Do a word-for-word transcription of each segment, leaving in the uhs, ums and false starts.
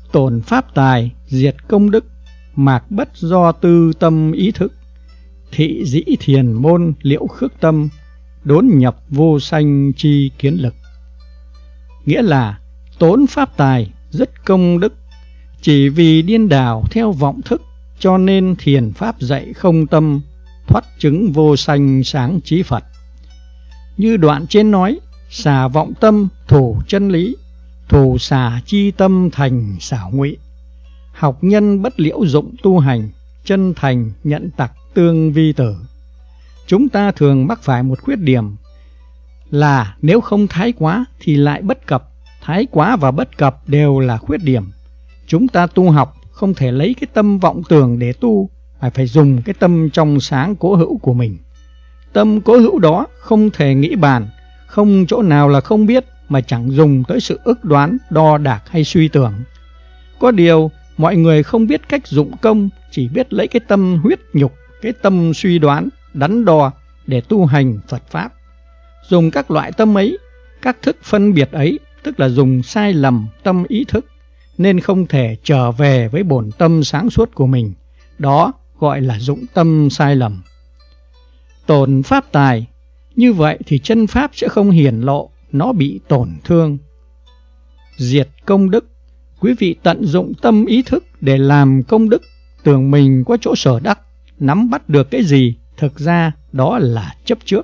Tổn pháp tài, diệt công đức, mạc bất do tư tâm ý thức. Thị dĩ thiền môn liễu khước tâm, đốn nhập vô sanh chi kiến lực. Nghĩa là tốn pháp tài, dứt công đức, chỉ vì điên đảo theo vọng thức, cho nên thiền pháp dạy không tâm, thoát chứng vô sanh sáng trí Phật. Như đoạn trên nói, xả vọng tâm thủ chân lý, thủ xả chi tâm thành xảo ngụy. Học nhân bất liễu dụng tu hành, chân thành nhận tặc tương vi tử. Chúng ta thường mắc phải một khuyết điểm là nếu không thái quá thì lại bất cập. Thái quá và bất cập đều là khuyết điểm. Chúng ta tu học không thể lấy cái tâm vọng tưởng để tu, mà phải dùng cái tâm trong sáng cố hữu của mình. Tâm cố hữu đó không thể nghĩ bàn, không chỗ nào là không biết, mà chẳng dùng tới sự ức đoán, đo đạc hay suy tưởng. Có điều mọi người không biết cách dụng công, chỉ biết lấy cái tâm huyết nhục, cái tâm suy đoán, đắn đo để tu hành Phật Pháp. Dùng các loại tâm ấy, các thức phân biệt ấy, tức là dùng sai lầm tâm ý thức, nên không thể trở về với bổn tâm sáng suốt của mình. Đó gọi là dụng tâm sai lầm. Tổn pháp tài, như vậy thì chân pháp sẽ không hiển lộ, nó bị tổn thương. Diệt công đức, quý vị tận dụng tâm ý thức để làm công đức, tưởng mình có chỗ sở đắc, nắm bắt được cái gì, thực ra đó là chấp trước.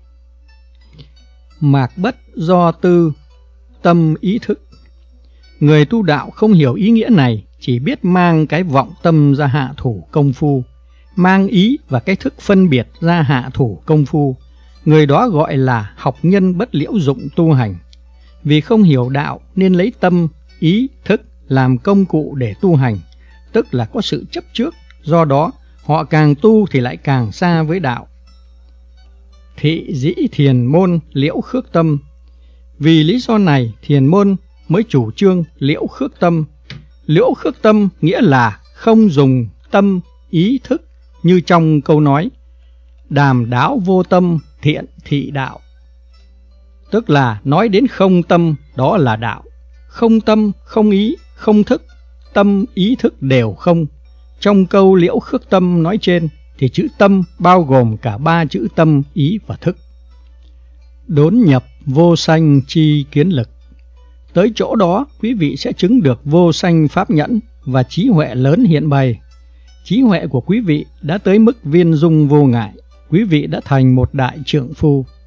Mạc bất do tư tâm ý thức. Người tu đạo không hiểu ý nghĩa này, chỉ biết mang cái vọng tâm ra hạ thủ công phu, mang ý và cái thức phân biệt ra hạ thủ công phu. Người đó gọi là học nhân bất liễu dụng tu hành. Vì không hiểu đạo nên lấy tâm, ý, thức làm công cụ để tu hành, tức là có sự chấp trước, do đó họ càng tu thì lại càng xa với đạo. Thị dĩ thiền môn liễu khước tâm. Vì lý do này thiền môn mới chủ trương liễu khước tâm. Liễu khước tâm nghĩa là không dùng tâm, ý thức, như trong câu nói đàm đáo vô tâm thiện thị đạo. Tức là nói đến không tâm, đó là đạo. Không tâm, không ý, không thức, tâm, ý thức đều không. Trong câu liễu khước tâm nói trên thì chữ tâm bao gồm cả ba chữ tâm, ý và thức. Đốn nhập vô sanh chi kiến lực. Tới chỗ đó quý vị sẽ chứng được vô sanh pháp nhẫn và trí huệ lớn hiện bày. Trí huệ của quý vị đã tới mức viên dung vô ngại, quý vị đã thành một đại trượng phu.